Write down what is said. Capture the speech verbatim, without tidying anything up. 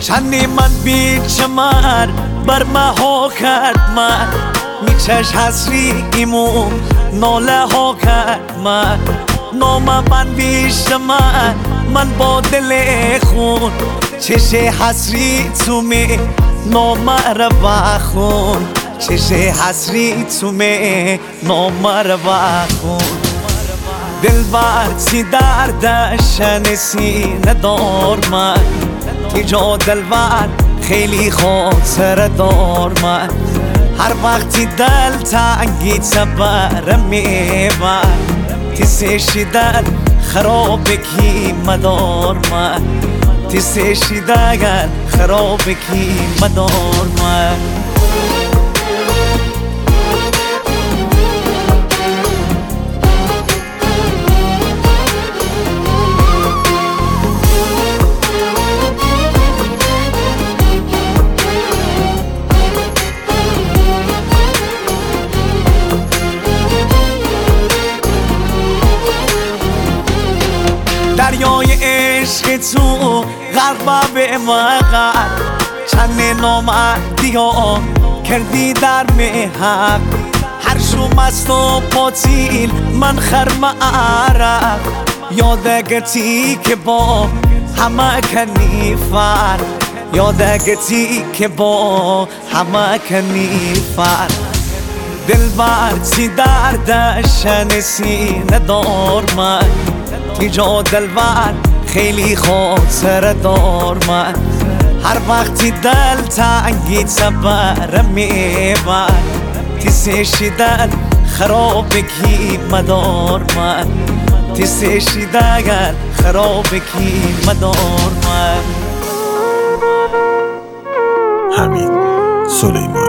چندی من بی چمر بر مها کرد من میچش حسری ایمون ناله ها کرد من نام من بیش من من با دل خون چش حسری تو می نام رو بخون چش حسری تو می نام رو بخون دل برچی دردش سینه دار من که جا دلبر خیلی خاطر دار من هر وقتی دل تنگی تبرم میبر تیسشی دل خراب کی مدار من تیسشی دل خراب کی مدار من دریای عشق تو غرق به مقر چند نامردی ها کردی در محق هر شو مست و پاتیل من خرم عرق یادگتی که با همه کنی فر یادگتی که با همه کنی فر دل برچی دردش سینه دار من که جا دلبر خیلی خاطر دار من هر وقتی دل تنگی تبرم میبر تیسشی دل خراب کی مدار من تیسشی دل خراب کی مدار من حمید سلیمانی.